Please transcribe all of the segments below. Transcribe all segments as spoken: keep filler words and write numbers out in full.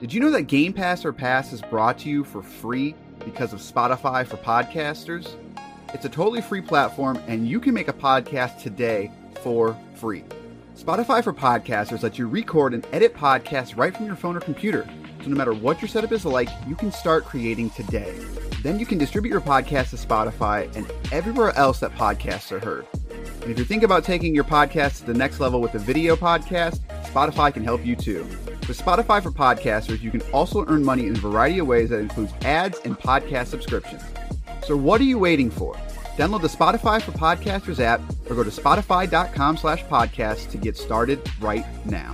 Did you know that Game Pass or Pass is brought to you for free because of Spotify for podcasters? It's a totally free platform, and you can make a podcast today for free. Spotify for podcasters lets you record and edit podcasts right from your phone or computer. So no matter what your setup is like, you can start creating today. Then you can distribute your podcast to Spotify and everywhere else that podcasts are heard. And if you're thinking about taking your podcast to the next level with a video podcast, Spotify can help you too. With Spotify for podcasters, you can also earn money in a variety of ways that includes ads and podcast subscriptions. So what are you waiting for? Download the Spotify for Podcasters app or go to spotify.com slash podcast to get started right now.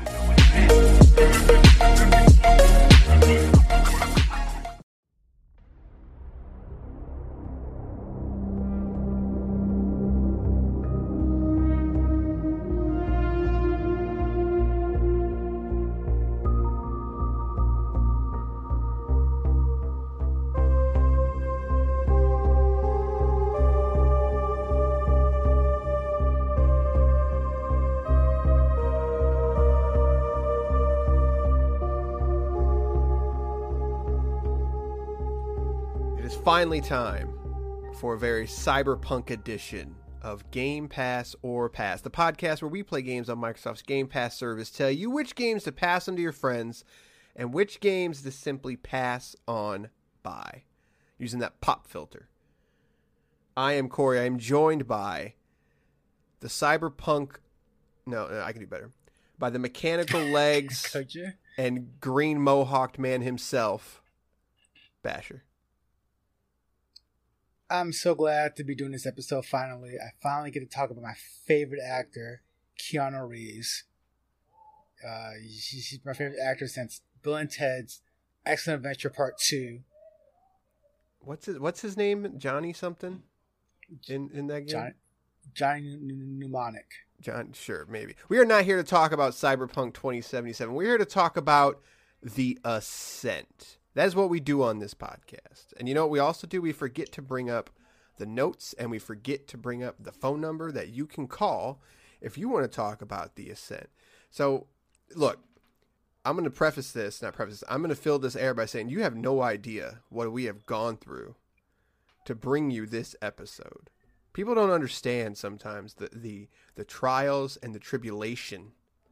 Finally time for a very cyberpunk edition of Game Pass or Pass, the podcast where we play games on Microsoft's Game Pass service, tell you which games to pass on to your friends and which games to simply pass on by using that pop filter. I am Corey. I am joined by the cyberpunk, no, no I can do better, by the mechanical legs and green mohawked man himself, Basher. I'm so glad to be doing this episode finally. I finally get to talk about my favorite actor, Keanu Reeves. Uh, he's my favorite actor since Bill and Ted's Excellent Adventure Part two. What's his What's his name? Johnny something? In in that game? Johnny, Johnny Mnemonic. John, sure, maybe. We are not here to talk about Cyberpunk twenty seventy-seven. We're here to talk about The Ascent. That is what we do on this podcast. And you know what we also do? We forget to bring up the notes, and we forget to bring up the phone number that you can call if you want to talk about The Ascent. So, look, I'm going to preface this, not preface this, I'm going to fill this air by saying you have no idea what we have gone through to bring you this episode. People don't understand sometimes the the, the trials and the tribulation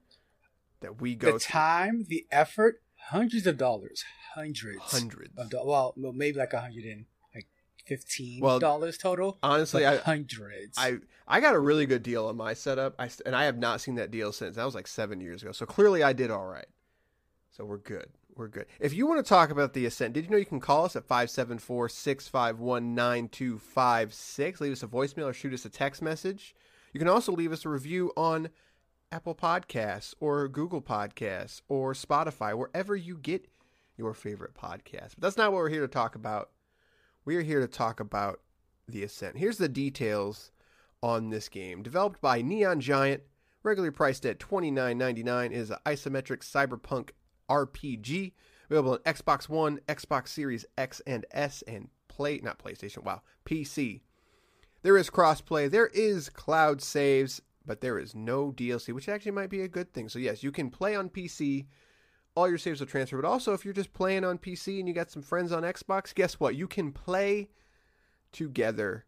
that we go through. The through. time, the effort, hundreds of dollars. Hundreds. Hundreds. Of do- well, maybe like a hundred and like fifteen well, dollars total. Honestly, I hundreds. I I got a really good deal on my setup. I and I have not seen that deal since. That was like seven years ago. So clearly, I did all right. So we're good. We're good. If you want to talk about The Ascent, did you know you can call us at five seven four, six five one, nine two five six? Leave us a voicemail or shoot us a text message. You can also leave us a review on Apple Podcasts or Google Podcasts or Spotify, wherever you get your favorite podcast. But that's not what we're here to talk about. We are here to talk about The Ascent. Here's the details on this game. Developed by Neon Giant, regularly priced at twenty-nine ninety-nine, is an isometric cyberpunk R P G. Available on Xbox One, Xbox Series X and S, and play not PlayStation, wow, P C. There is crossplay. There is cloud saves, but there is no D L C, which actually might be a good thing. So yes, you can play on P C. All your saves will transfer. But also, if you're just playing on P C and you got some friends on Xbox, guess what? You can play together.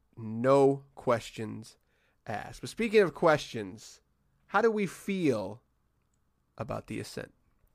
No questions asked. But speaking of questions, how do we feel about The Ascent?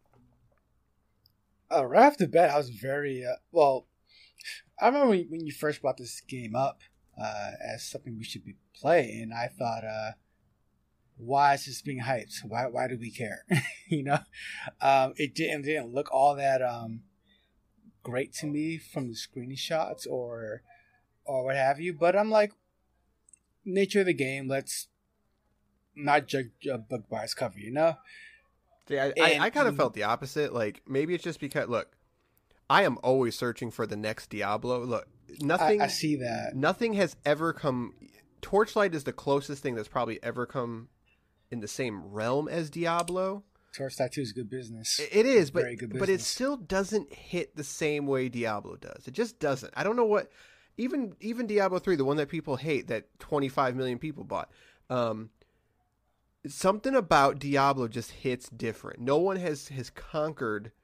Uh, right off the bat, I was very, uh, well, I remember when, when you first brought this game up uh, as something we should be playing, I thought, uh, why is this being hyped? Why why do we care? you know, um, it didn't didn't look all that um, great to me from the screenshots or or what have you. But I'm like, nature of the game. Let's not judge a book by its cover. You know. See, I, and, I, I kind of felt the opposite. Like maybe it's just because look, I am always searching for the next Diablo. Look, nothing. I, I see that. Nothing has ever come. Torchlight is the closest thing that's probably ever come in the same realm as Diablo. Torchlight two is good business. It is, but Very good business. but it still doesn't hit the same way Diablo does. It just doesn't. I don't know what. Even even Diablo three, the one that people hate, that twenty-five million people bought. Um, something about Diablo just hits different. No one has has conquered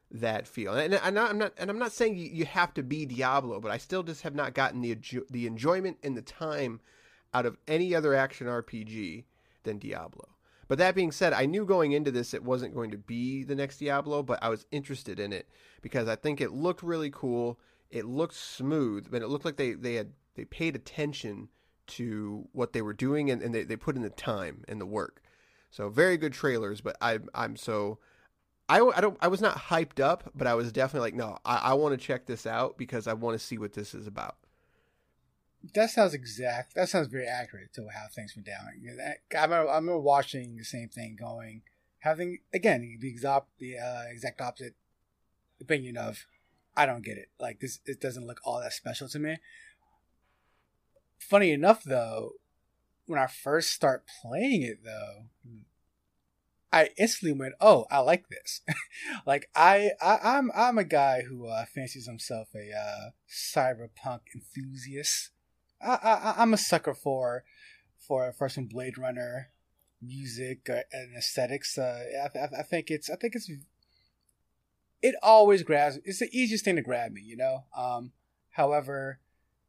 that feel. And, and I'm not and I'm not saying you, you have to be Diablo, but I still just have not gotten the the enjoyment and the time out of any other action R P G than Diablo. But that being said, I knew going into this it wasn't going to be the next Diablo, but I was interested in it because I think it looked really cool. It looked smooth, but it looked like they, they had they paid attention to what they were doing, and, and they, they put in the time and the work. So very good trailers, but I, I'm so... I, I, don't, I was not hyped up, but I was definitely like, no, I, I want to check this out because I want to see what this is about. That sounds exact. That sounds very accurate to how things went down. I remember, I remember watching the same thing, going, having again the exact the uh, exact opposite opinion of, I don't get it. Like this, it doesn't look all that special to me. Funny enough, though, when I first start playing it, though, I instantly went, "Oh, I like this." Like I, I, I'm, I'm a guy who uh, fancies himself a uh, cyberpunk enthusiast. I, I, I'm a sucker for, for, for some Blade Runner music uh, and aesthetics. Uh, I, I, I think it's, I think it's, it always grabs. It's the easiest thing to grab me, you know. Um, however,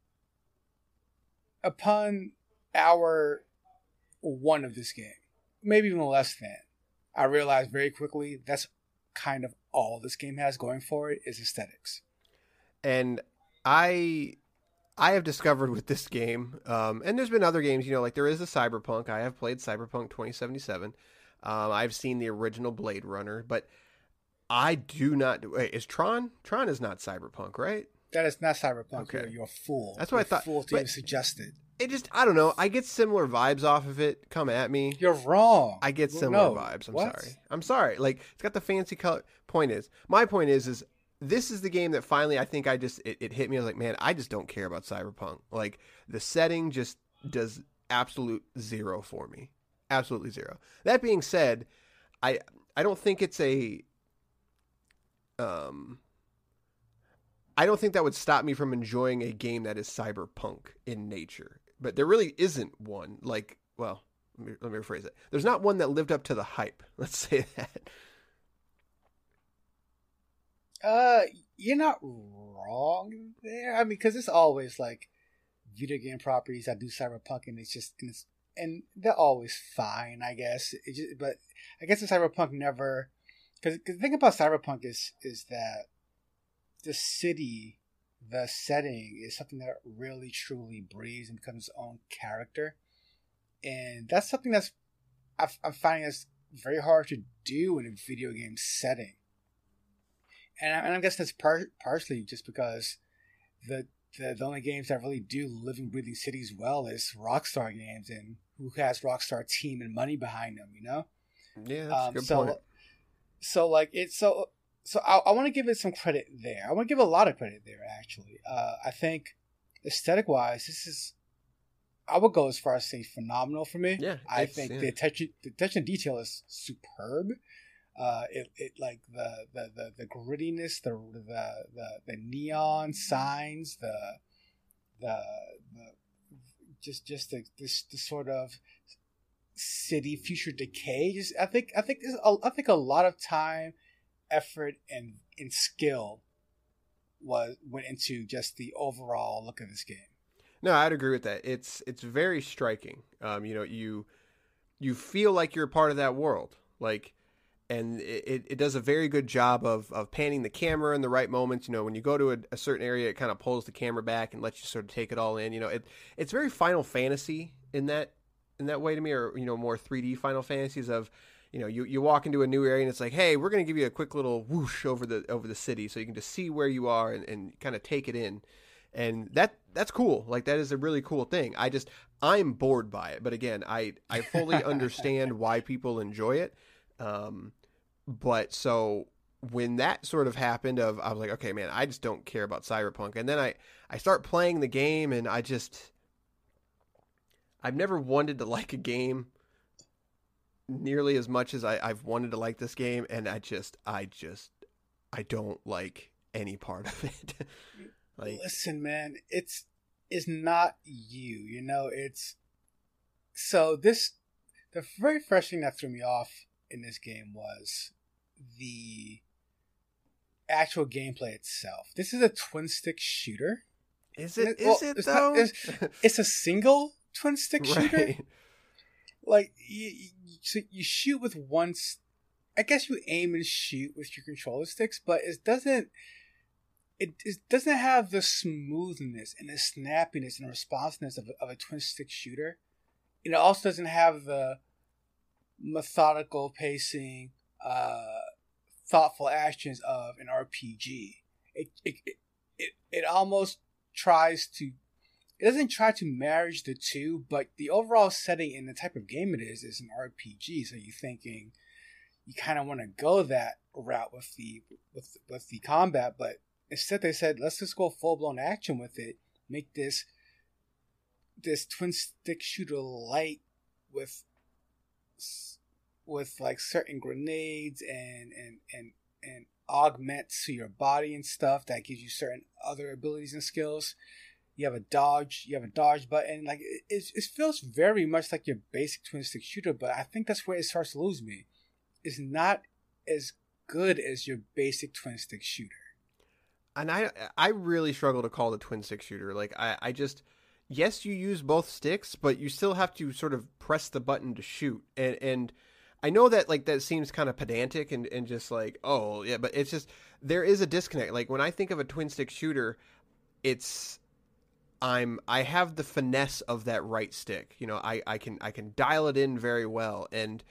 upon hour one of this game, maybe even less than, I realized very quickly that's kind of all this game has going for it is aesthetics. And I. I have discovered with this game, um, and there's been other games, you know, like there is a Cyberpunk. I have played Cyberpunk twenty seventy-seven. Um, I've seen the original Blade Runner, but I do not. Wait, is Tron? Tron is not Cyberpunk, right? That is not Cyberpunk. Okay. You're, you're a fool. That's what you're I thought. Fool to even suggest it. It just, I don't know. I get similar vibes off of it. Come at me. You're wrong. I get similar no. vibes. I'm what? sorry. I'm sorry. Like it's got the fancy color. Point is, my point is, is. This is the game that finally I think I just it, it hit me. I was like, man, I just don't care about Cyberpunk. Like the setting just does absolute zero for me. Absolutely zero. That being said, I I don't think it's a um I don't think that would stop me from enjoying a game that is cyberpunk in nature. But there really isn't one. Like, well, let me, let me rephrase it. There's not one that lived up to the hype. Let's say that. Uh, you're not wrong there. I mean, because it's always like video game properties that do cyberpunk, and it's just and, it's, and they're always fine, I guess. It just, but I guess the cyberpunk never, because the thing about cyberpunk is is that the city, the setting is something that really truly breathes and becomes its own character, and that's something that's I'm finding that's very hard to do in a video game setting. And I, and I guess that's par- partially just because the, the the only games that really do living, breathing cities well is Rockstar games, and who has Rockstar team and money behind them, you know? Yeah, that's um, a good so, point. So like it's so so I, I want to give it some credit there. I want to give it a lot of credit there. Actually, uh, I think aesthetic wise, this is I would go as far as say phenomenal for me. Yeah, I think yeah. the attention the attention detail is superb. Uh, it, it like the, the, the, the grittiness, the, the the the neon signs, the the, the just just the this the sort of city future decay. Just I think I think there's a, I think a lot of time, effort, and and skill was went into just the overall look of this game. No, I'd agree with that. It's it's very striking. Um, you know, you you feel like you're a part of that world, like. And it, it does a very good job of, of panning the camera in the right moments. You know, when you go to a, a certain area, it kind of pulls the camera back and lets you sort of take it all in. You know, it it's very Final Fantasy in that in that way to me, or you know, more three D Final Fantasies of, you know, you, you walk into a new area and it's like, hey, we're going to give you a quick little whoosh over the over the city so you can just see where you are and, and kind of take it in. And that that's cool. Like that is a really cool thing. I just I'm bored by it, but again, I I fully understand why people enjoy it. Um, but so when that sort of happened of, I was like, okay, man, I just don't care about Cyberpunk. And then I, I start playing the game and I just, I've never wanted to like a game nearly as much as I, I've wanted to like this game. And I just, I just, I don't like any part of it. Like, listen, man, it's, it's not you, you know, it's, so this, the very first thing that threw me off in this game was the actual gameplay itself. This is a twin stick shooter. Is it? Well, Is it it's though? Not, it's, it's a single twin stick shooter. Right. Like you, you, so you shoot with one. I guess you aim and shoot with your controller sticks, but it doesn't. It, it doesn't have the smoothness and the snappiness and responsiveness of a, of a twin stick shooter. It also doesn't have the methodical pacing, uh, thoughtful actions of an R P G. It it, it it it almost tries to. It doesn't try to marriage the two, but the overall setting and the type of game it is is an R P G. So you're thinking you kind of want to go that route with the with with the combat, but instead they said let's just go full blown action with it. Make this this twin stick shooter light with with like certain grenades and and and and augments to your body and stuff that gives you certain other abilities and skills. You have a dodge, you have a dodge button. Like it, it, it feels very much like your basic twin stick shooter, but I think that's where it starts to lose me. It's not as good as your basic twin stick shooter. And I I really struggle to call it a twin stick shooter. Like I, I just yes, you use both sticks, but you still have to sort of press the button to shoot. And and I know that like that seems kind of pedantic and, and just like, oh yeah, but it's just there is a disconnect. Like when I think of a twin stick shooter, it's I'm I have the finesse of that right stick. You know, I, I can I can dial it in very well. And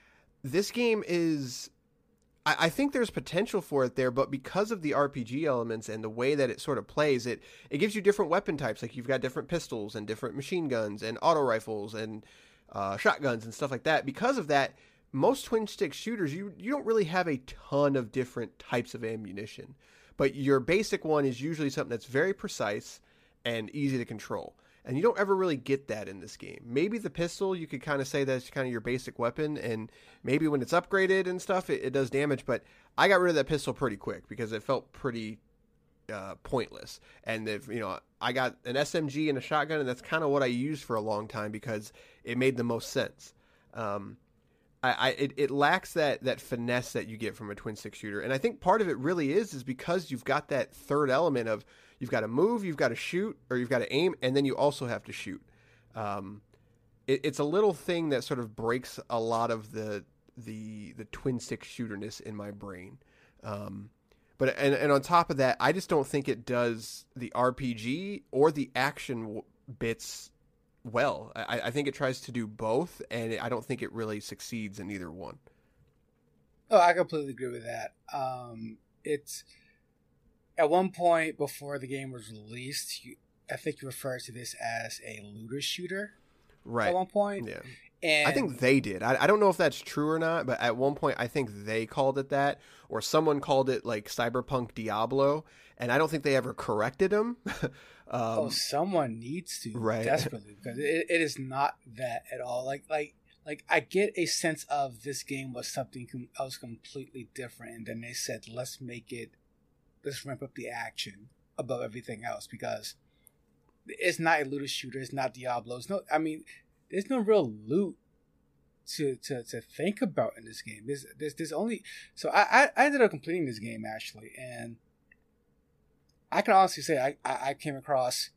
this game is I, I think there's potential for it there, but because of the R P G elements and the way that it sort of plays, it it gives you different weapon types. Like you've got different pistols and different machine guns and auto rifles and uh, shotguns and stuff like that. Because of that, most twin stick shooters, you you don't really have a ton of different types of ammunition. But your basic one is usually something that's very precise and easy to control. And you don't ever really get that in this game. Maybe the pistol, you could kind of say that's kind of your basic weapon, and maybe when it's upgraded and stuff, it, it does damage, but I got rid of that pistol pretty quick because it felt pretty uh, pointless. And, if, you know, I got an S M G and a shotgun, and that's kind of what I used for a long time because it made the most sense. Um, I, I it, it lacks that that finesse that you get from a twin stick shooter. And I think part of it really is is because you've got that third element of you've got to move, you've got to shoot, or you've got to aim, and then you also have to shoot. Um, it, it's a little thing that sort of breaks a lot of the the the twin stick shooterness in my brain. Um, but and and on top of that, I just don't think it does the R P G or the action w- bits well. I, I think it tries to do both, and I don't think it really succeeds in either one. Oh, I completely agree with that. Um, it's at one point before the game was released, you, I think you referred to this as a looter shooter. Right. At one point, yeah. And I think they did. I, I don't know if that's true or not, but at one point I think they called it that, or someone called it like Cyberpunk Diablo, and I don't think they ever corrected them. um, oh, someone needs to right. desperately because it, it is not that at all. Like like like I get a sense of this game was something com- else completely different, and then they said let's make it, let's ramp up the action above everything else because it's not a looter shooter. It's not Diablo. It's no, I mean. There's no real loot to, to, to think about in this game. There's there's, there's only so I, I ended up completing this game actually, and I can honestly say I, I, I came across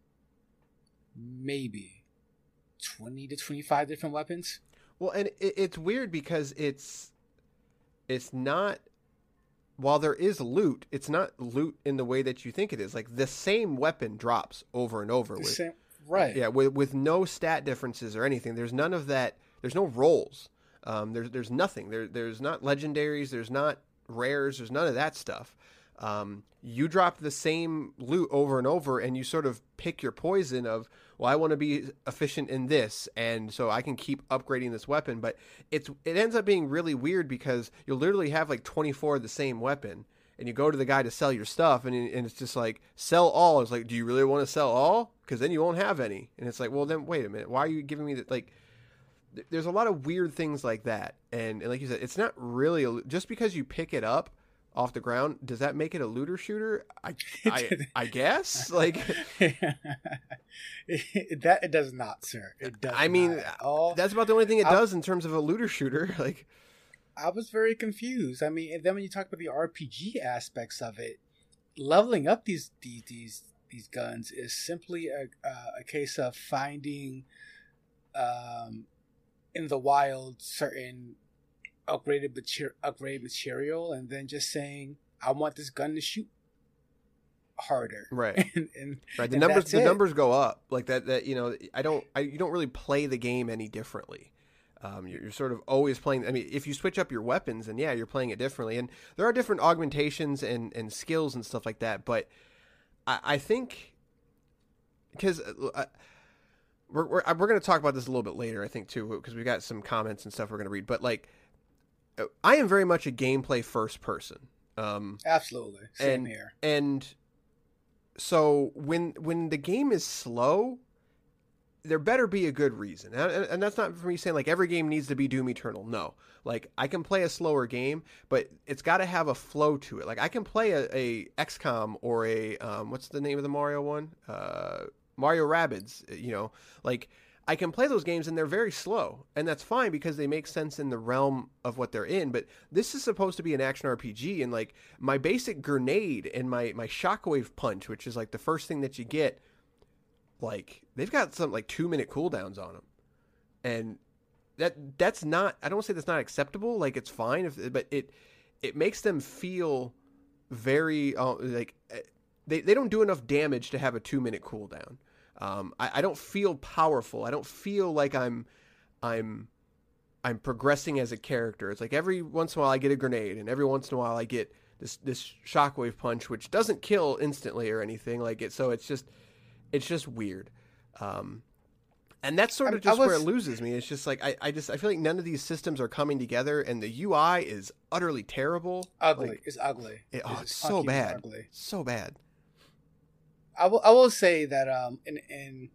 maybe twenty to twenty-five different weapons. Well, and it, it's weird because it's it's not. While there is loot, it's not loot in the way that you think it is. Like the same weapon drops over and over. The with, same, right. Yeah, with with no stat differences or anything. There's none of that. There's no rolls. Um, there's there's nothing. There there's not legendaries. There's not rares. There's none of that stuff. Um, you drop the same loot over and over, and you sort of pick your poison of, well, I want to be efficient in this, and so I can keep upgrading this weapon. But it's it ends up being really weird because you'll literally have like twenty-four of the same weapon, and you go to the guy to sell your stuff, and and it's just like, sell all. It's like, do you really want to sell all? Because then you won't have any. And it's like, well, then wait a minute. Why are you giving me that? Like, th- there's a lot of weird things like that. And, and like you said, it's not really a, just because you pick it up off the ground, does that make it a looter shooter? I I, I guess. Like that it does not, sir. It does. I mean, not at all. that's about the only thing it I'll, does in terms of a looter shooter. Like, I was very confused. I mean, and then when you talk about the R P G aspects of it, leveling up these these these, these guns is simply a uh, a case of finding um, in the wild certain upgraded mater- upgraded material, and then just saying, "I want this gun to shoot harder." Right. and, and, right. The and numbers the it. numbers go up like that. That you know, I don't. I you don't really play the game any differently. Um, you're, you're sort of always playing. I mean, if you switch up your weapons, and yeah, you're playing it differently. And there are different augmentations and, and skills and stuff like that. But I, I think because uh, we're we're, we're going to talk about this a little bit later, I think too, because we got some comments and stuff we're going to read. But like, I am very much a gameplay first person. Um, Absolutely, same and, here. And so when when the game is slow, there better be a good reason. And, and that's not for me saying like every game needs to be Doom Eternal. No. Like I can play a slower game, but it's got to have a flow to it. Like I can play a, a X COM or a, um, what's the name of the Mario one? Uh, Mario Rabbids, you know, like I can play those games and they're very slow, and that's fine because they make sense in the realm of what they're in. But this is supposed to be an action R P G, and like my basic grenade and my, my shockwave punch, which is like the first thing that you get, like they've got some like two minute cooldowns on them, and that that's not, I don't say that's not acceptable. Like it's fine if, but it it makes them feel very uh, like they, they don't do enough damage to have a two minute cooldown. Um, I, I don't feel powerful. I don't feel like I'm I'm I'm progressing as a character. It's like every once in a while I get a grenade, and every once in a while I get this this shockwave punch, which doesn't kill instantly or anything like it. So it's just It's just weird. Um, and that's sort of just was, where it loses me. It's just like, I, I just, I feel like none of these systems are coming together, and the U I is utterly terrible. Ugly. Like, it's ugly. It, oh, it's, it's so bad. Ugly. So bad. I will, I will say that um, in, in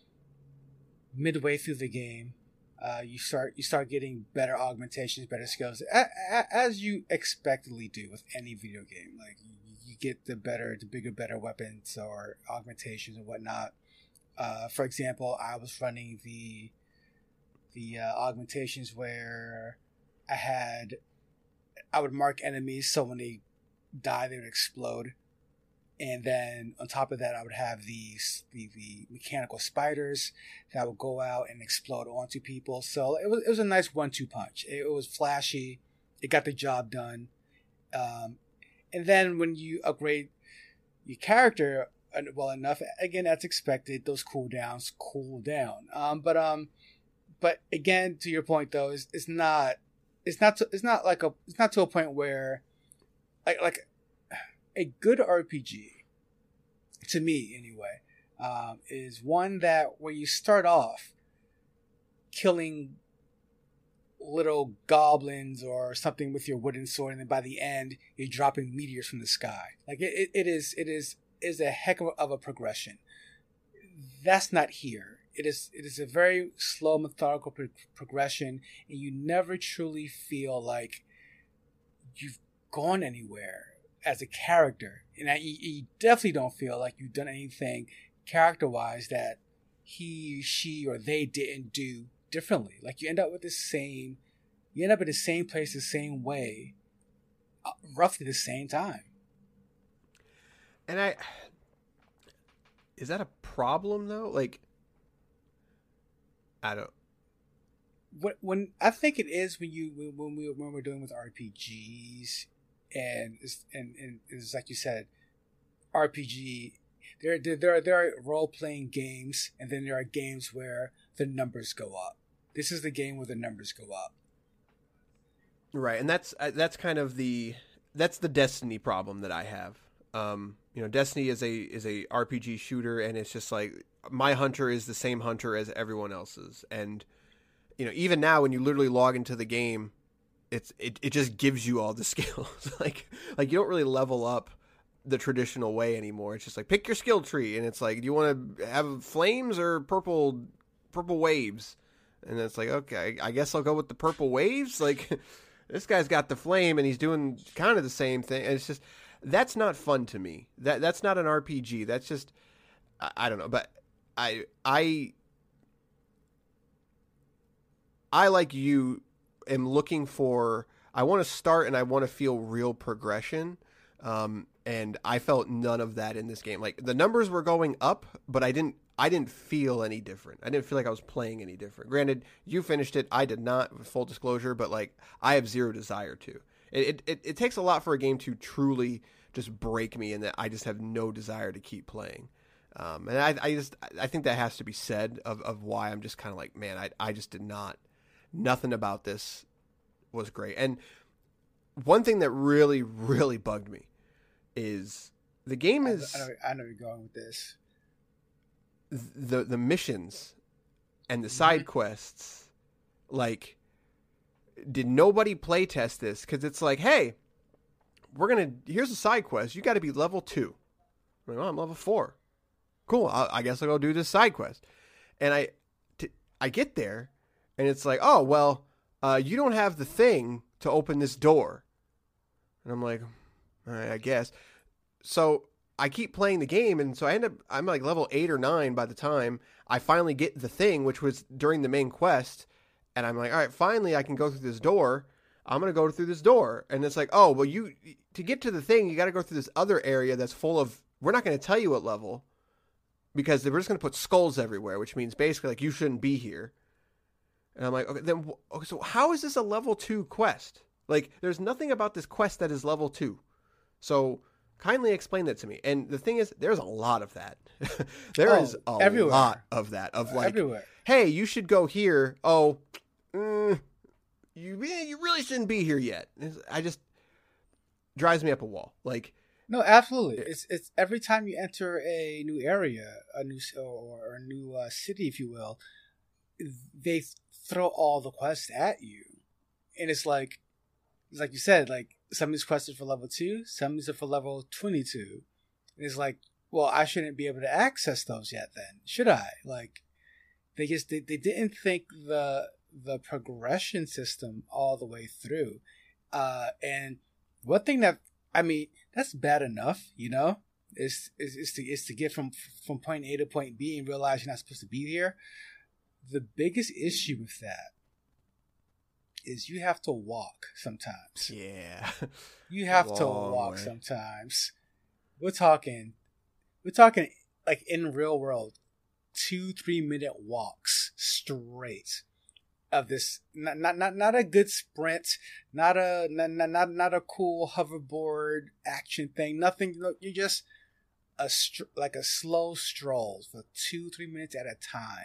midway through the game, uh, you start you start getting better augmentations, better skills, a, a, as you expectedly do with any video game. Like you, you get the better, the bigger, better weapons or augmentations and whatnot. Uh, for example, I was running the the uh, augmentations where I had I would mark enemies so when they die they would explode, and then on top of that I would have these the, the mechanical spiders that would go out and explode onto people. So it was it was a nice one two punch. It, it was flashy. It got the job done. Um, and then when you upgrade your character well enough, again, that's expected, those cooldowns cool down. Um, but um, but again, to your point though, is it's not, it's not, to, it's not like a, it's not to a point where, like like, a good R P G, to me anyway, um, is one that where you start off killing little goblins or something with your wooden sword, and then by the end you're dropping meteors from the sky. Like it, it, it is, it is. is a heck of a, of a progression. That's not here. It is it is a very slow, methodical pro- progression, and you never truly feel like you've gone anywhere as a character. And I, you, you definitely don't feel like you've done anything character-wise that he, she, or they didn't do differently. Like you end up with the same, you end up in the same place, the same way, uh, roughly the same time. And I, is that a problem though? Like, I don't. When, when I think it is when you when we when we're doing with R P Gs, and it's, and and it's like you said, R P G. There there there are, there are role playing games, and then there are games where the numbers go up. This is the game where the numbers go up. Right, and that's that's kind of the that's the Destiny problem that I have. Um, you know, Destiny is a is a R P G shooter, and it's just like my hunter is the same hunter as everyone else's, and you know, even now when you literally log into the game, it's it, it just gives you all the skills. like like you don't really level up the traditional way anymore. It's just like pick your skill tree, and it's like, do you want to have flames or purple purple waves? And it's like, okay, I guess I'll go with the purple waves. Like this guy's got the flame, and he's doing kind of the same thing, and it's just. That's not fun to me. That that's not an R P G. That's just I, I don't know, but I I I like you am looking for I want to start and I want to feel real progression. Um, and I felt none of that in this game. Like the numbers were going up, but I didn't, I didn't feel any different. I didn't feel like I was playing any different. Granted, you finished it. I did not, full disclosure, but like I have zero desire to. It, it, it takes a lot for a game to truly just break me and that I just have no desire to keep playing. Um, and I, I just, I think that has to be said of, of why I'm just kind of like, man, I, I just did not, nothing about this was great. And one thing that really, really bugged me is the game is, I know, I know you're going with this. The, the missions and the side quests, like, did nobody play test this? Cause it's like, hey, we're going to, here's a side quest. You got to be level two. I'm like, oh, I'm level four. Cool. I, I guess I'll go do this side quest. And I, t- I get there and it's like, oh, well, uh, you don't have the thing to open this door. And I'm like, all right, I guess. So I keep playing the game. And so I end up, I'm like level eight or nine by the time I finally get the thing, which was during the main quest. And I'm like, all right, finally I can go through this door. I'm going to go through this door. And it's like, oh, well, you, to get to the thing, you got to go through this other area that's full of, we're not going to tell you what level because we're just going to put skulls everywhere, which means basically like you shouldn't be here. And I'm like, okay, then, okay, so how is this a level two quest? Like there's nothing about this quest that is level two. So kindly explain that to me. And the thing is, there's a lot of that. There oh, is a everywhere. lot of that of like, everywhere. Hey, you should go here. Oh, mm, you you really shouldn't be here yet. I just drives me up a wall. Like, no, absolutely. It's it's every time you enter a new area, a new or a new uh, city, if you will, they throw all the quests at you, and it's like, it's like you said, like some of these quests are for level two, some of these are for level twenty-two. And it's like, well, I shouldn't be able to access those yet. Then should I? Like, they just they, they didn't think the the progression system all the way through. Uh, and one thing that, I mean, that's bad enough, you know, is, is, is to, is to get from, from point A to point B and realize you're not supposed to be here. The biggest issue with that is you have to walk sometimes. Yeah. You have to Long walk way. sometimes. We're talking, we're talking like in real world, two, three minute walks straight of this. Not, not, not, not a good sprint, not a, not, not, not a cool hoverboard action thing. Nothing. You're just a, like a slow stroll for two, three minutes at a time,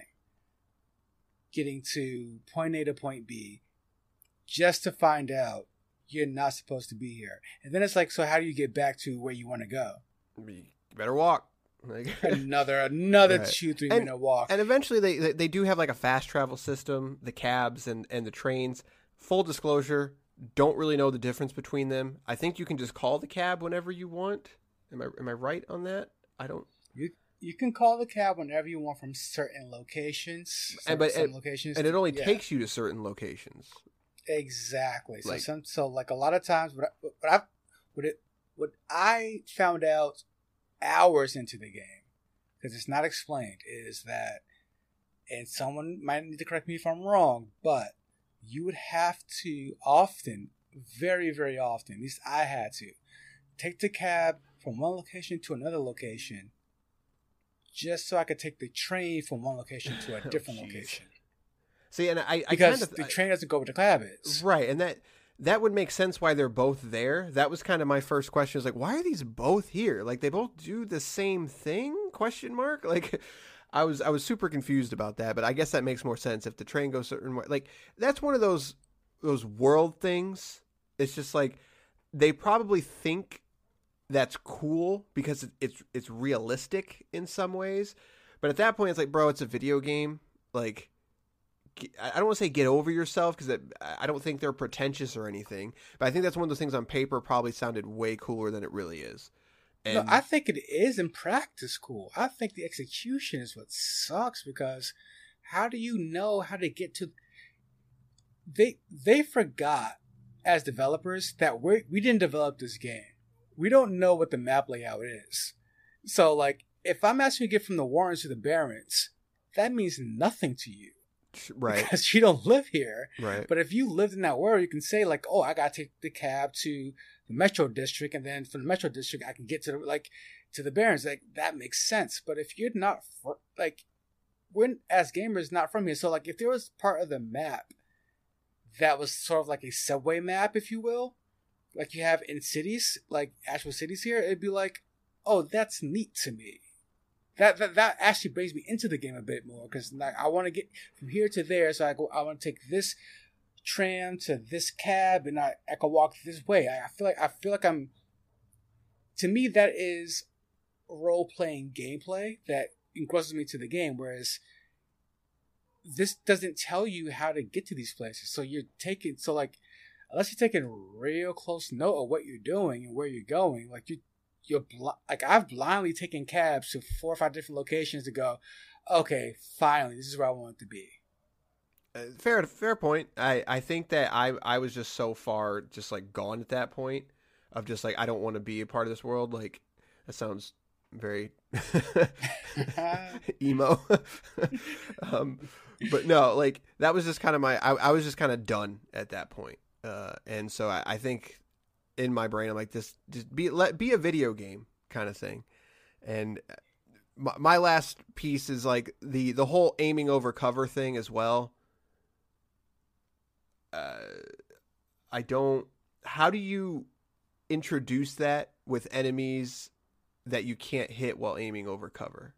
getting to point A to point B, just to find out you're not supposed to be here. And then it's like, so how do you get back to where you want to go? You better walk. Like, another another right. two three and, minute walk. And eventually they, they they do have like a fast travel system, the cabs and, and the trains. Full disclosure, don't really know the difference between them. I think you can just call the cab whenever you want. Am I am I right on that? I don't. You you can call the cab whenever you want from certain locations. Some, and but some it, locations, and it only yeah. takes you to certain locations. Exactly. So Like, some so like a lot of times, what I, what I what it what I found out hours into the game, because it's not explained, is that, and someone might need to correct me if I'm wrong, but you would have to often, very very often, at least I had to, take the cab from one location to another location, just so I could take the train from one location to a different oh, location. See, and I, I because kind of, the train doesn't go where the cab is. Right, and that that would make sense why they're both there. That was kind of my first question. Was like, why are these both here? Like, they both do the same thing? Question mark. Like, I was I was super confused about that, but I guess that makes more sense if the train goes certain way. Like, that's one of those those world things. It's just like they probably think that's cool because it, it's it's realistic in some ways, but at that point, it's like, bro, it's a video game. Like, I don't want to say get over yourself because I don't think they're pretentious or anything, but I think that's one of those things on paper probably sounded way cooler than it really is. And no, I think it is in practice cool. I think the execution is what sucks, because how do you know how to get to... They they forgot as developers that we we didn't develop this game. We don't know what the map layout is. So, like, if I'm asking you to get from the Warrens to the Barrens, that means nothing to you. Right. Because you don't live here. Right. But if you lived in that world, you can say like, oh, I got to take the cab to the Metro District, and then from the Metro District, I can get to the, like to the Barrens. Like that makes sense. But if you're not for, like, we're as gamers not from here, so like if there was part of the map that was sort of like a subway map, if you will, like you have in cities, like actual cities here, it'd be like, oh, that's neat to me. That that, that actually brings me into the game a bit more, because like, I want to get from here to there, so I go. I want to take this tram to this cab, and I, I can walk this way. I, I feel like I feel like I'm. To me, that is role playing gameplay that engrosses me to the game. Whereas this doesn't tell you how to get to these places, so you're taking so like unless you're taking real close note of what you're doing and where you're going, like you. You're bl- like I've blindly taken cabs to four or five different locations to go, okay, finally, this is where I want it to be. Uh, fair, fair point. I, I think that I, I was just so far just like gone at that point of just like I don't want to be a part of this world. Like that sounds very emo. um, but no, like that was just kind of my. I, I was just kind of done at that point, uh, and so I, I think. In my brain, I'm like, this just be let be a video game kind of thing. And my, my last piece is like the the whole aiming over cover thing as well. Uh, I don't. How do you introduce that with enemies that you can't hit while aiming over cover?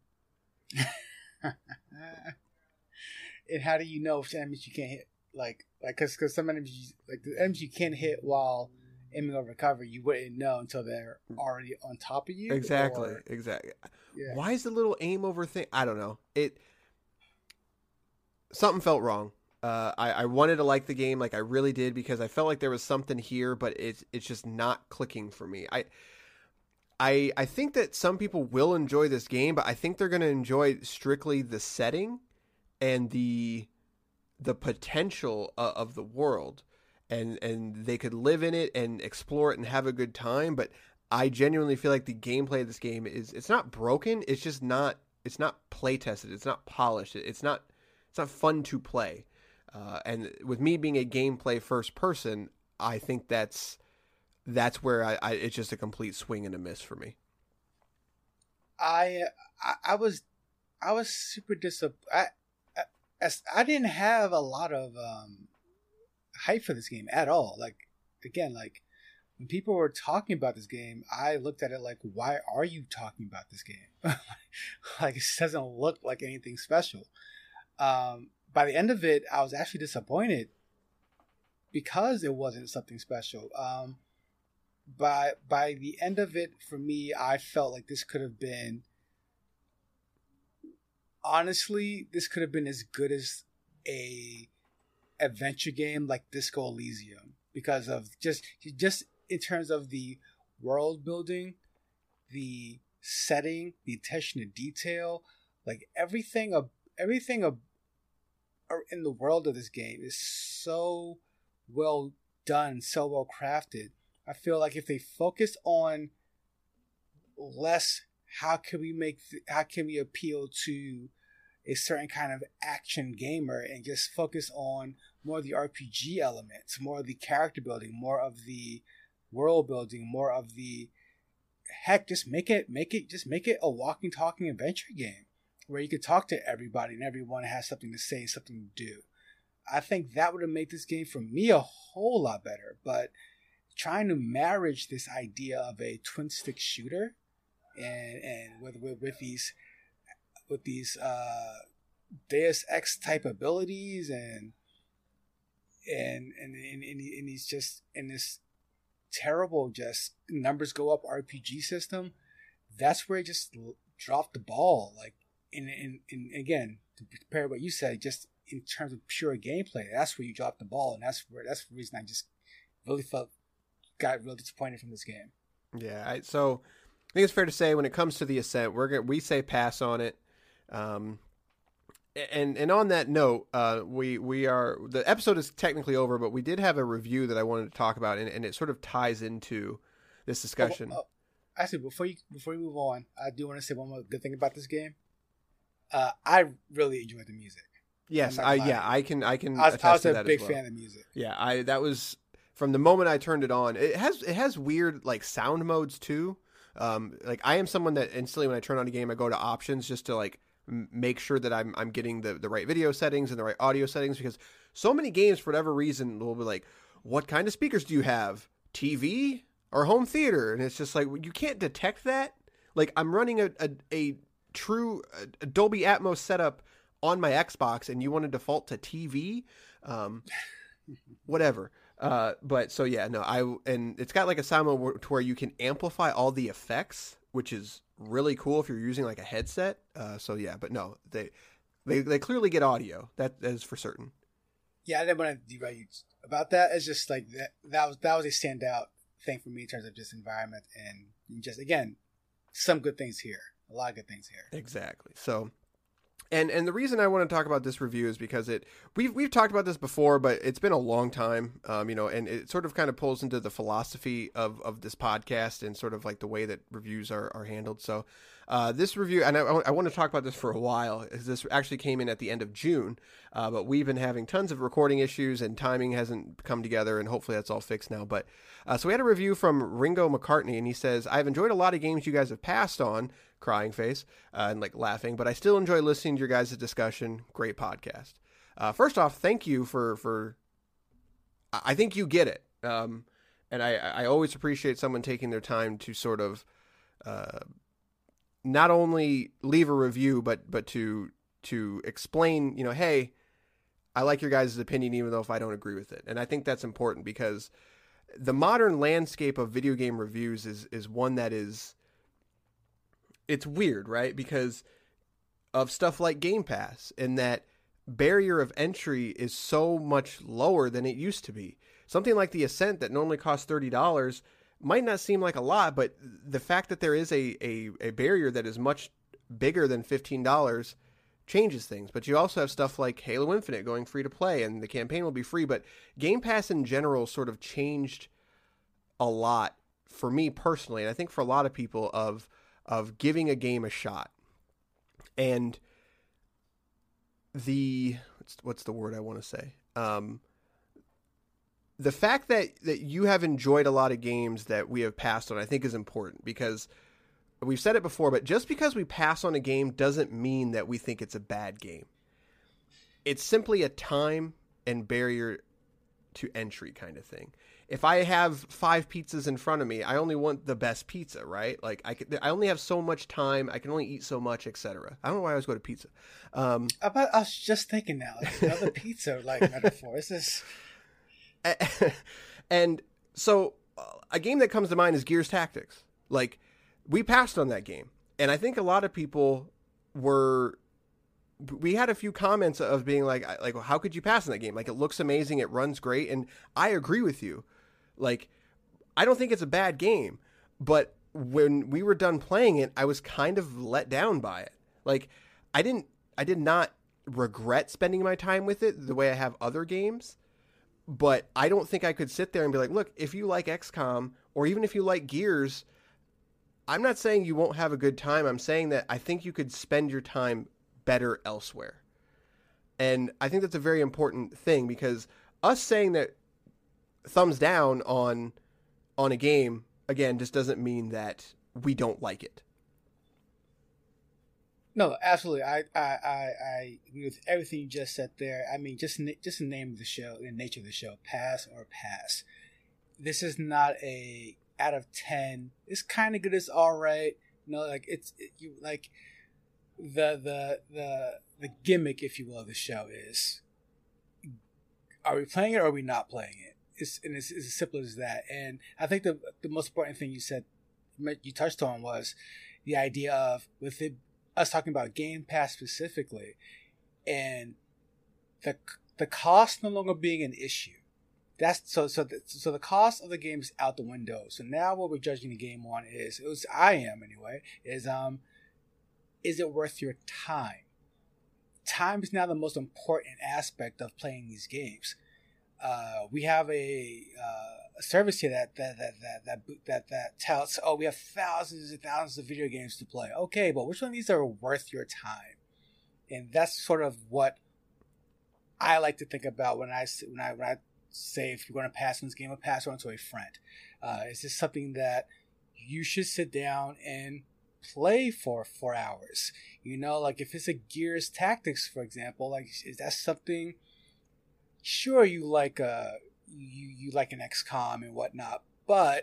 And how do you know if enemies you can't hit? Like, like, cause, cause some enemies, like the enemies you can't hit while aiming over cover, you wouldn't know until they're already on top of you. Exactly, or... exactly. Yeah. Why is the little aim over thing? I don't know. It something felt wrong. Uh, I, I wanted to like the game, like I really did, because I felt like there was something here, but it's it's just not clicking for me. I I I think that some people will enjoy this game, but I think they're going to enjoy strictly the setting and the the potential of, of the world. And and they could live in it and explore it and have a good time. But I genuinely feel like the gameplay of this game is it's not broken. It's just not it's not play tested. It's not polished. It's not it's not fun to play. Uh, and with me being a gameplay first person, I think that's that's where I, I it's just a complete swing and a miss for me. I I, I was I was super disappointed. I, I I didn't have a lot of. Um... hype for this game at all. Like again, like when people were talking about this game, I looked at it like, why are you talking about this game? Like it doesn't look like anything special. Um, by the end of it, I was actually disappointed because it wasn't something special. Um, by by the end of it, for me, I felt like this could have been. Honestly, this could have been as good as a adventure game like Disco Elysium, because of just just in terms of the world building, the setting, the attention to detail, like everything of everything of, in the world of this game is so well done, so well crafted. I feel like if they focus on less, how can we make how can we appeal to a certain kind of action gamer, and just focus on more of the R P G elements, more of the character building, more of the world building, more of the heck, just make it, make it, just make it a walking, talking adventure game where you could talk to everybody and everyone has something to say, something to do. I think that would have made this game for me a whole lot better. But trying to marriage this idea of a twin stick shooter and and with with, with these with these uh, Deus Ex type abilities and and and and, and, and he's just in this terrible just numbers go up R P G system. That's where he just dropped the ball. Like in in, in again to compare what you said, just in terms of pure gameplay, that's where you dropped the ball, and that's where that's the reason I just really felt got really disappointed from this game. Yeah, I, so I think it's fair to say when it comes to the Ascent, we're gonna, we say pass on it. Um, and and on that note, uh, we we are the episode is technically over, but we did have a review that I wanted to talk about, and, and it sort of ties into this discussion. Oh, oh, actually, before you before you move on, I do want to say one more good thing about this game. Uh, I really enjoyed the music. Yes, I'm not I gonna lie. yeah, I can I can I was, attest I was to a that big as well. fan of music. Yeah, I that was from the moment I turned it on. It has it has weird like sound modes too. Um, like I am someone that instantly when I turn on a game, I go to options just to like m- make sure that I'm I'm getting the the right video settings and the right audio settings, because so many games for whatever reason will be like, what kind of speakers do you have? T V or home theater? And it's just like you can't detect that. Like I'm running a a, a true a Dolby Atmos setup on my Xbox, and you want to default to T V, um, whatever. Uh, but so yeah, no, I and it's got like a sound mode to where you can amplify all the effects, which is really cool if you're using like a headset. Uh, so yeah, but no, they they they clearly get audio. That, that is for certain. Yeah, I didn't want to derail you about that. It's just like that. That was that was a standout thing for me in terms of just environment and just again, some good things here, a lot of good things here. Exactly. So. And and the reason I want to talk about this review is because it we've we've talked about this before, but it's been a long time, um, you know, and it sort of kind of pulls into the philosophy of, of this podcast and sort of like the way that reviews are, are handled. So uh, this review, and I, I want to talk about this for a while, is this actually came in at the end of June, uh, but we've been having tons of recording issues and timing hasn't come together, and hopefully that's all fixed now. But uh, so we had a review from Ringo McCartney, and he says, I've enjoyed a lot of games you guys have passed on, crying face, uh, and like laughing, but I still enjoy listening to your guys' discussion. Great podcast. Uh, first off, thank you for, for, I think you get it. Um, and I, I always appreciate someone taking their time to sort of, uh, not only leave a review, but, but to, to explain, you know, hey, I like your guys' opinion, even though if I don't agree with it. And I think that's important because the modern landscape of video game reviews is, is one that is, it's weird, right? Because of stuff like Game Pass, and that barrier of entry is so much lower than it used to be. Something like the Ascent that normally costs thirty dollars might not seem like a lot, but the fact that there is a, a, a barrier that is much bigger than fifteen dollars changes things. But you also have stuff like Halo Infinite going free to play, and the campaign will be free. But Game Pass in general sort of changed a lot for me personally, and I think for a lot of people, of of giving a game a shot. And the, what's, what's the word I want to say? Um, the fact that, that you have enjoyed a lot of games that we have passed on, I think is important, because we've said it before, but just because we pass on a game doesn't mean that we think it's a bad game. It's simply a time and barrier to entry kind of thing. If I have five pizzas in front of me, I only want the best pizza, right? Like I could, I only have so much time. I can only eat so much, et cetera. I don't know why I always go to pizza. Um, About, I was just thinking now, like another pizza like metaphor. Is this? And so uh, a game that comes to mind is Gears Tactics. Like we passed on that game, and I think a lot of people were. We had a few comments of being like, like, well, how could you pass on that game? Like, it looks amazing, it runs great, and I agree with you. Like, I don't think it's a bad game, but when we were done playing it, I was kind of let down by it. Like, I didn't, I did not regret spending my time with it the way I have other games, but I don't think I could sit there and be like, look, if you like X COM, or even if you like Gears, I'm not saying you won't have a good time. I'm saying that I think you could spend your time better elsewhere. And I think that's a very important thing, because us saying that thumbs down on on a game, again, just doesn't mean that we don't like it. No, absolutely. I I, I, I agree with everything you just said there. I mean, just just the name of the show, the nature of the show, pass or pass. This is not a out of ten. It's kind of good. It's all right. You know, like it's it, you like the the the the gimmick, if you will, of the show is: are we playing it or are we not playing it? It's and it's, it's as simple as that. And I think the the most important thing you said, you touched on, was the idea of, with it, us talking about Game Pass specifically, and the the cost no longer being an issue. That's so so the, so the cost of the game is out the window. So now what we're judging the game on is, it was I am anyway, is um is it worth your time? Time is now the most important aspect of playing these games. Uh, we have a, uh, a service here that that that that that that, that touts, oh, we have thousands and thousands of video games to play. Okay, but which one of these are worth your time? And that's sort of what I like to think about when I when I when I say if you're going to pass on this game, a pass on to a friend. Uh, is this something that you should sit down and play for four hours? You know, like if it's a Gears Tactics, for example, like is that something? Sure, you like uh you you like an X COM and whatnot, but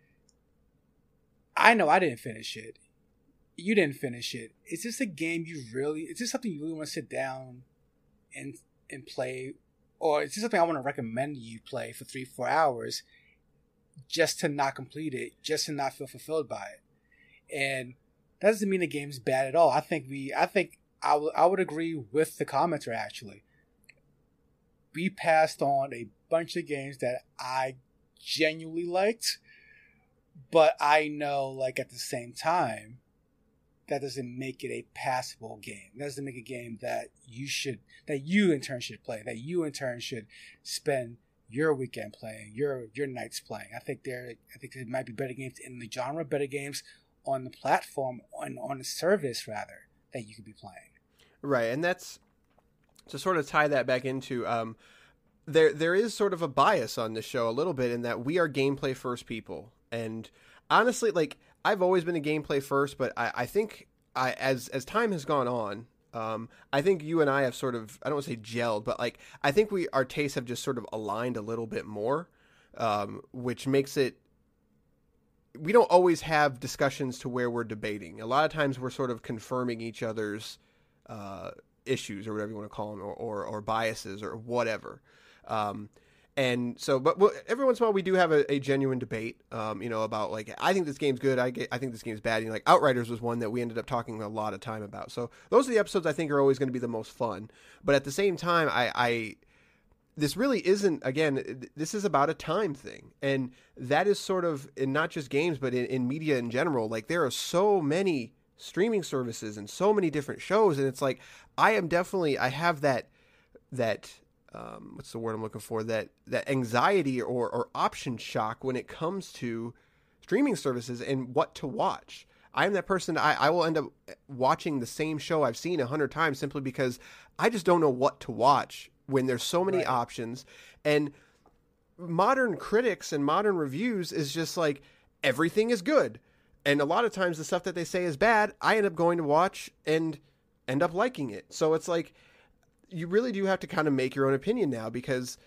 I know I didn't finish it. You didn't finish it. Is this a game you really? Is this something you really want to sit down and and play? Or is this something I want to recommend you play for three, four hours just to not complete it, just to not feel fulfilled by it? And that doesn't mean the game's bad at all. I think we, I think I, w- I would agree with the commenter actually. We passed on a bunch of games that I genuinely liked, but I know, like, at the same time, that doesn't make it a passable game. That doesn't make a game that you should, that you in turn should play, that you in turn should spend your weekend playing, your your nights playing. I think there, I think there might be better games in the genre, better games on the platform, on on the service rather, that you could be playing. Right, and that's to sort of tie that back into um, there. There is sort of a bias on this show a little bit in that we are gameplay first people, and honestly, like. I've always been a gameplay first, but I, I think I, as as time has gone on, um, I think you and I have sort of, I don't want to say gelled, but like I think we our tastes have just sort of aligned a little bit more, um, which makes it. We don't always have discussions to where we're debating. A lot of times we're sort of confirming each other's uh, issues or whatever you want to call them, or or, or biases or whatever. Um, And so, but well, every once in a while we do have a, a genuine debate, um, you know, about like, I think this game's good. I get, I think this game's bad. You know, like Outriders was one that we ended up talking a lot of time about. So those are the episodes I think are always going to be the most fun. But at the same time, I, I, this really isn't, again, this is about a time thing. And that is sort of in not just games, but in, in media in general. Like there are so many streaming services and so many different shows. And it's like, I am definitely, I have that, that, Um, what's the word I'm looking for? That that anxiety or, or option shock when it comes to streaming services and what to watch. I am that person. I, I will end up watching the same show I've seen a hundred times simply because I just don't know what to watch when there's so many right. options. And modern critics and modern reviews is just like everything is good. And a lot of times the stuff that they say is bad, I end up going to watch and end up liking it. So it's like, you really do have to kind of make your own opinion now because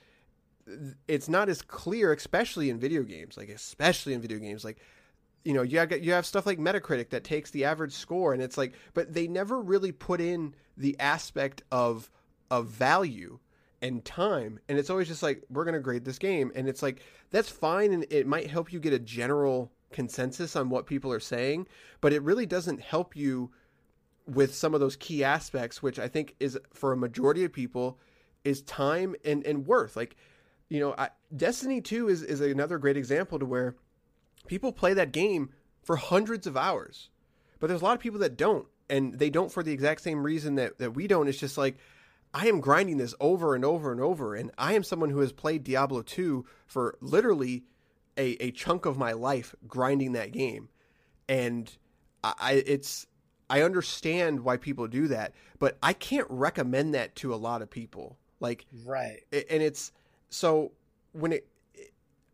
it's not as clear, especially in video games, like especially in video games, like, you know, you have, you have stuff like Metacritic that takes the average score and it's like, but they never really put in the aspect of, of value and time. And it's always just like, we're going to grade this game. And it's like, that's fine. And it might help you get a general consensus on what people are saying, but it really doesn't help you with some of those key aspects, which I think is for a majority of people is time and, and worth. Like, you know, I, Destiny two is, is another great example to where people play that game for hundreds of hours, but there's a lot of people that don't, and they don't for the exact same reason that, that we don't. It's just like, I am grinding this over and over and over. And I am someone who has played Diablo two for literally a, a chunk of my life grinding that game. And I, it's, I understand why people do that, but I can't recommend that to a lot of people. Like, right. And it's so when it, it,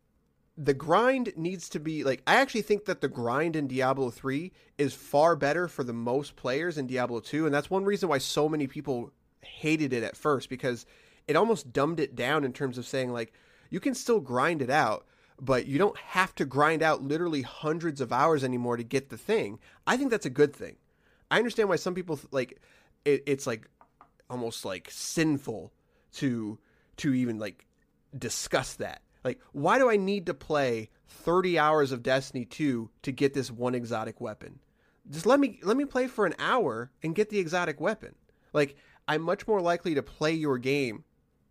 the grind needs to be like, I actually think that the grind in Diablo three is far better for the most players in Diablo two. And that's one reason why so many people hated it at first, because it almost dumbed it down in terms of saying like, you can still grind it out, but you don't have to grind out literally hundreds of hours anymore to get the thing. I think that's a good thing. I understand why some people like it, it's like almost like sinful to to even like discuss that. Like, why do I need to play thirty hours of Destiny two to get this one exotic weapon? Just let me let me play for an hour and get the exotic weapon. Like, I'm much more likely to play your game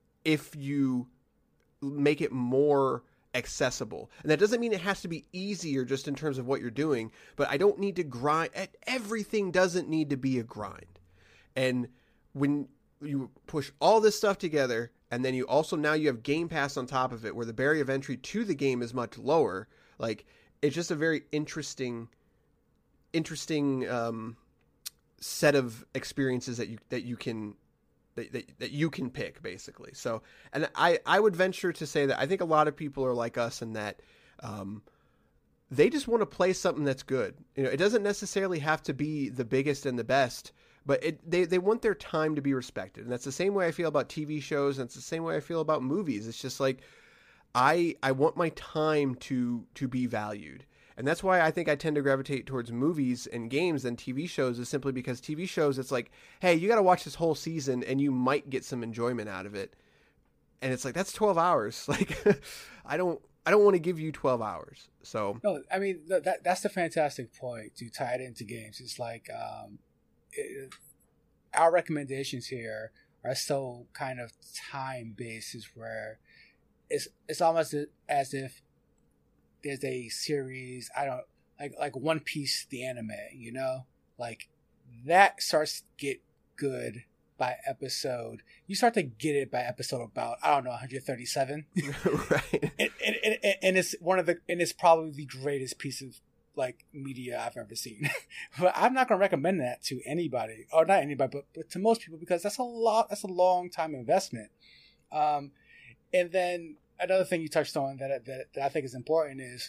if you make it more accessible. And that doesn't mean it has to be easier just in terms of what you're doing, but I don't need to grind. Everything doesn't need to be a grind. And when you push all this stuff together, and then you also, now you have Game Pass on top of it, where the barrier of entry to the game is much lower, like, it's just a very interesting, interesting um, set of experiences that you, that you can that, that, that you can pick, basically. So, and I, I would venture to say that I think a lot of people are like us in that um, they just want to play something that's good. You know, it doesn't necessarily have to be the biggest and the best, but it, they, they want their time to be respected. And that's the same way I feel about T V shows, and it's the same way I feel about movies. It's just like, I I want my time to to be valued. And that's why I think I tend to gravitate towards movies and games than T V shows, is simply because T V shows, it's like, hey, you got to watch this whole season and you might get some enjoyment out of it. And it's like, that's twelve hours. Like, I don't, I don't want to give you twelve hours. So, no, I mean, that that's the fantastic point to tie it into games. It's like, um, it, our recommendations here are so kind of time based, where it's, it's almost as if there's a series, I don't like like One Piece, the anime, you know, like that starts to get good by episode. You start to get it by episode about, I don't know, one thirty-seven, right? And, and, and, and it's one of the and it's probably the greatest piece of like media I've ever seen. But I'm not gonna recommend that to anybody, or not anybody, but, but to most people, because that's a lot. That's a long time investment. Um, and then. Another thing you touched on that, that that I think is important is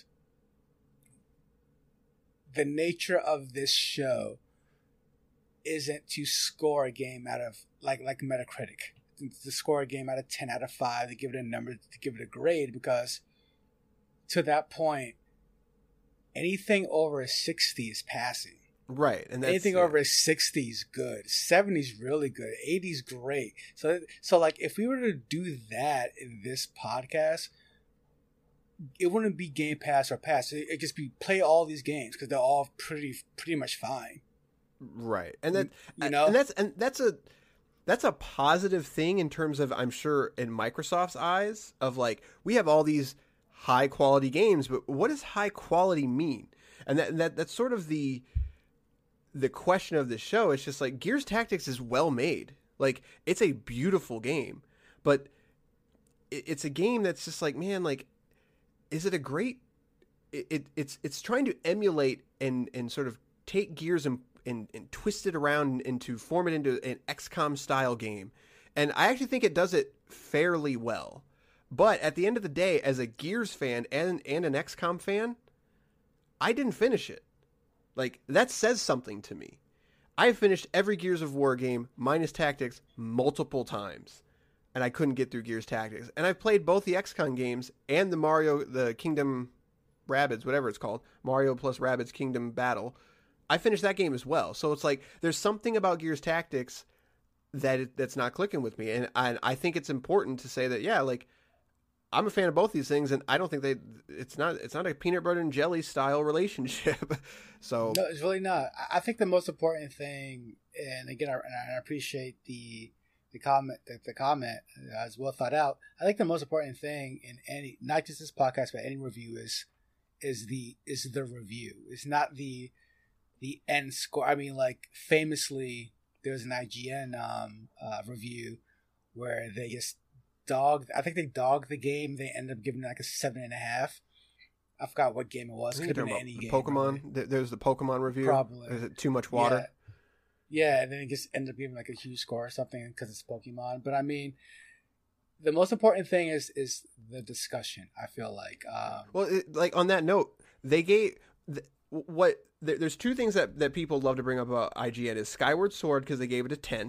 the nature of this show isn't to score a game out of like like Metacritic, to score a game out of ten out of five, to give it a number, to give it a grade, because to that point, anything over a sixty is passing. Right, and that's, anything yeah. over a sixty is good, seventy is really good, eighty is great. So, so like if we were to do that in this podcast, it wouldn't be Game Pass or Pass. It would just be play all these games because they're all pretty, pretty much fine. Right, and that you know, and that's and that's a that's a positive thing in terms of, I'm sure, in Microsoft's eyes, of like, we have all these high quality games, but what does high quality mean? And that that that's sort of the the question of the show. It's just like, Gears Tactics is well made. Like, it's a beautiful game, but it, it's a game that's just like, man, like, is it a great, it, it it's, it's trying to emulate and, and sort of take Gears and, and, and twist it around into form it into an X COM style game. And I actually think it does it fairly well. But at the end of the day, as a Gears fan and, and an X COM fan, I didn't finish it. Like, that says something to me. I've finished every Gears of War game, minus Tactics, multiple times. And I couldn't get through Gears Tactics. And I've played both the X COM games and the Mario, the Kingdom Rabbids, whatever it's called. Mario plus Rabbids Kingdom Battle. I finished that game as well. So it's like, there's something about Gears Tactics that it, that's not clicking with me. And I, I think it's important to say that, yeah, like, I'm a fan of both these things, and I don't think they. It's not. It's not a peanut butter and jelly style relationship. So no, it's really not. I think the most important thing, and again, I, and I appreciate the the comment. The, the comment uh, is well thought out. I think the most important thing in any, not just this podcast, but any review, is is the is the review. It's not the the end score. I mean, like, famously, there's an I G N um, uh, review where they just dog I think they dogged the game. They ended up giving it like a seven and a half. I forgot what game it was. Could have been any game. Pokemon. Probably. There's the Pokemon review. Probably. Is it too much water? Yeah, yeah, and then it just ended up giving like a huge score or something because it's Pokemon. But I mean, the most important thing is is the discussion. I feel like. Um, well, it, like on that note, they gave the, what. There, there's two things that that people love to bring up about I G N is Skyward Sword, because they gave it a ten.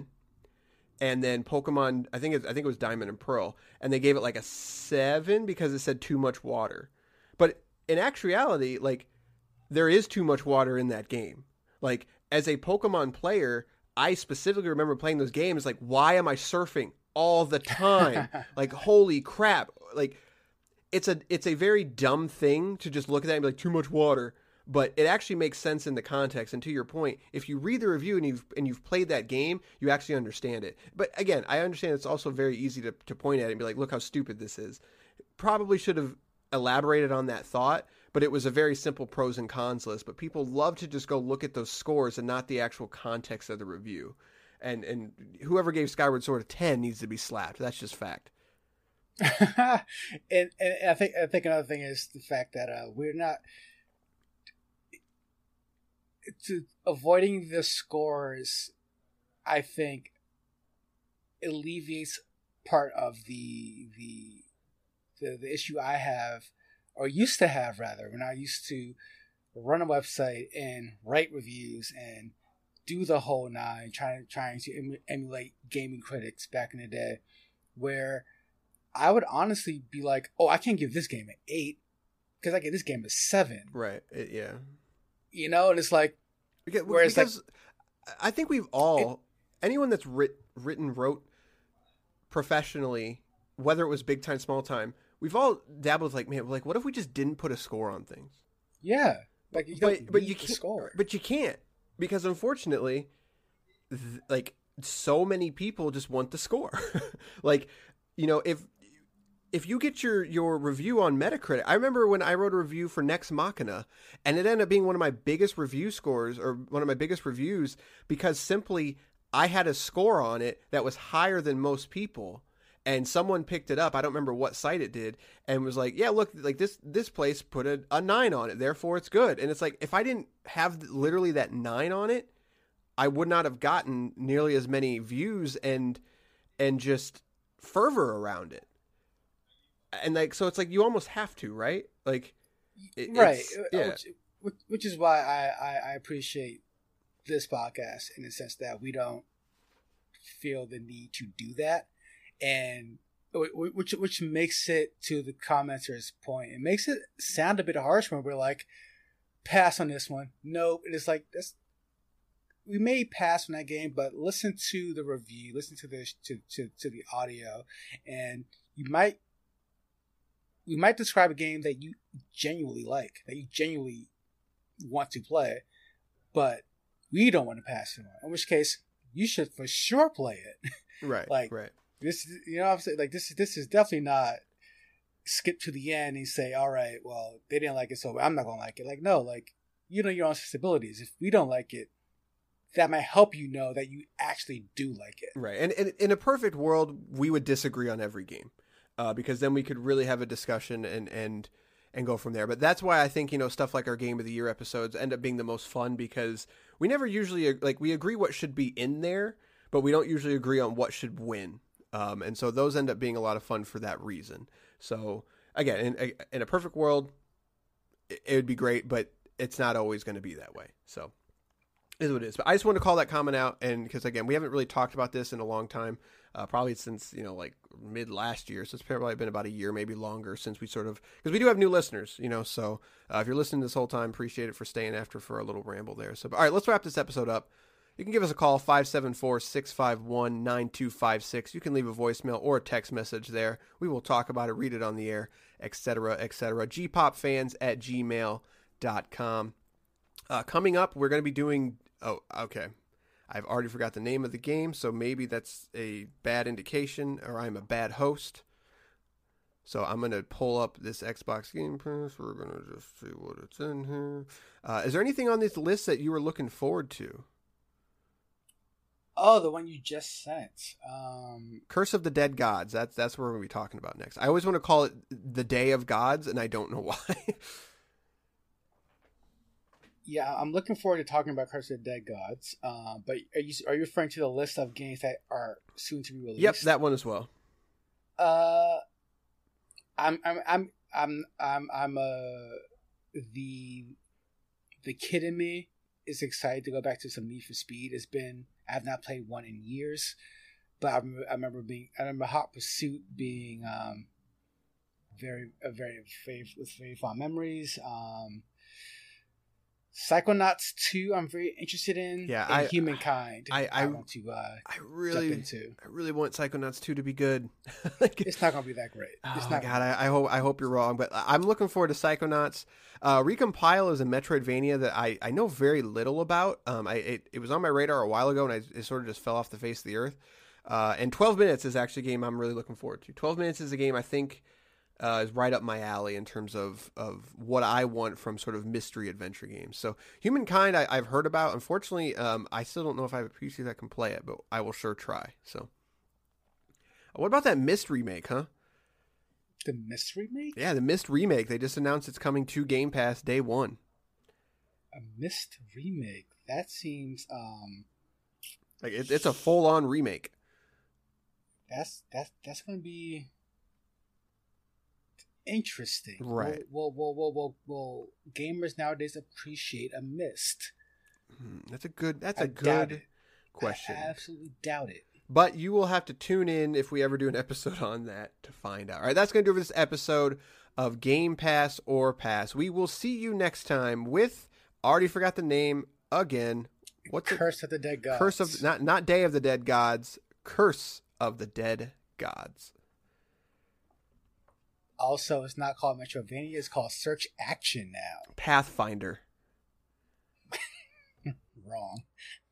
And then Pokemon, I think it, I think it was Diamond and Pearl, and they gave it like a seven because it said too much water. But in actuality, like, there is too much water in that game. Like, as a Pokemon player, I specifically remember playing those games. Like, why am I surfing all the time? Like, holy crap! Like, it's a it's a very dumb thing to just look at that and be like, too much water. But it actually makes sense in the context. And to your point, if you read the review and you've and you've played that game, you actually understand it. But again, I understand it's also very easy to, to point at it and be like, look how stupid this is. Probably should have elaborated on that thought, but it was a very simple pros and cons list. But people love to just go look at those scores and not the actual context of the review. And and whoever gave Skyward Sword a ten needs to be slapped. That's just fact. and, and I think I think another thing is the fact that uh, we're not... To avoiding the scores, I think alleviates part of the the the, the issue I have, or used to have rather, when I used to run a website and write reviews and do the whole nine, trying trying to em- emulate gaming critics back in the day, where I would honestly be like, "Oh, I can't give this game an eight because I give this game a seven." Right? It, yeah. You know, and it's like, because, whereas because like, I think we've all it, anyone that's writ, written wrote professionally, whether it was big time, small time, we've all dabbled with like, man, like what if we just didn't put a score on things? Yeah, like you but but you can't can't score. But you can't because unfortunately, th- like so many people just want the score. Like, you know, if if you get your your review on Metacritic, I remember when I wrote a review for Nex Machina, and it ended up being one of my biggest review scores or one of my biggest reviews because simply I had a score on it that was higher than most people. And someone picked it up. I don't remember what site it did, and was like, "Yeah, look, like this this place put a, a nine on it, therefore it's good." And it's like, if I didn't have literally that nine on it, I would not have gotten nearly as many views and and just fervor around it. And like, so it's like you almost have to, right? Like, it, right? Yeah. Which, which is why I, I I appreciate this podcast in the sense that we don't feel the need to do that. And which which makes it, to the commenter's point, it makes it sound a bit harsh when we're like, pass on this one. Nope. It is like this. We may pass on that game, but listen to the review, listen to the to, to, to the audio, and you might we might describe a game that you genuinely like, that you genuinely want to play, but we don't want to pass it on. In which case, you should for sure play it. Right. like right. This, you know what I'm saying? Like, this, this is definitely not skip to the end and say, all right, well, they didn't like it, so I'm not going to like it. Like, no, like, you know your own sensibilities. If we don't like it, that might help you know that you actually do like it. Right. And, and in a perfect world, we would disagree on every game uh, because then we could really have a discussion and, and, and go from there. But that's why I think, you know, stuff like our Game of the Year episodes end up being the most fun because we never usually, like, we agree what should be in there, but we don't usually agree on what should win. Um, and so those end up being a lot of fun for that reason. So again, in, in a perfect world, it, it would be great, but it's not always going to be that way. So it is what it is. But I just want to call that comment out. And because again, we haven't really talked about this in a long time, uh, probably since, you know, like mid last year. So it's probably been about a year, maybe longer since we sort of, because we do have new listeners, you know, so uh, if you're listening this whole time, appreciate it for staying after for a little ramble there. So, all right, let's wrap this episode up. You can give us a call, five seven four, six five one, nine two five six. You can leave a voicemail or a text message there. We will talk about it, read it on the air, et cetera, et cetera. g pop fans at gmail dot com. Uh, coming up, we're going to be doing... Oh, okay. I've already forgot the name of the game, so maybe that's a bad indication, or I'm a bad host. So I'm going to pull up this Xbox Game Pass. We're going to just see what it's in here. Uh, is there anything on this list that you were looking forward to? Oh, the one you just sent. Um, Curse of the Dead Gods. That's that's what we're going to be talking about next. I always want to call it the Day of Gods, and I don't know why. yeah, I'm looking forward to talking about Curse of the Dead Gods. Uh, but are you are you referring to the list of games that are soon to be released? Yep, that one as well. Uh, I'm I'm I'm I'm I'm I'm uh the the kid in me is excited to go back to some Need for Speed. It's been I have not played one in years, but I remember, I remember being I remember Hot Pursuit being um, very a very very with very fond memories. Um, Psychonauts two, I'm very interested in. Yeah, and I, Humankind. I, I, I want to. Uh, I really, jump into. I really want Psychonauts two to be good. Like, it's not gonna be that great. Oh it's my not god, I, I hope I hope you're wrong, but I'm looking forward to Psychonauts. Uh, Recompile is a Metroidvania that I, I know very little about. Um, I it, it was on my radar a while ago, and I, it sort of just fell off the face of the earth. Uh, and twelve minutes is actually a game I'm really looking forward to. twelve minutes is a game I think uh, is right up my alley in terms of, of what I want from sort of mystery adventure games. So Humankind I, I've heard about. Unfortunately, um, I still don't know if I have a P C that can play it, but I will sure try. So what about that Myst remake, huh? The Myst remake? Yeah, the Myst remake. They just announced it's coming to Game Pass day one. A Myst remake? That seems um like it, it's a full on remake. that's that's that's going to be interesting. Right. Well, well, well, well, well, gamers nowadays appreciate a mist. Hmm, That's a good. That's I a doubt good it. question. I absolutely doubt it. But you will have to tune in if we ever do an episode on that to find out. All right, that's going to do it for this episode of Game Pass or Pass. We will see you next time with, already forgot the name again. What's it? Curse of the Dead Gods. Curse of, not, not Day of the Dead Gods, Curse of the Dead Gods. Also, it's not called Metrovania, it's called Search Action now. Pathfinder. Wrong.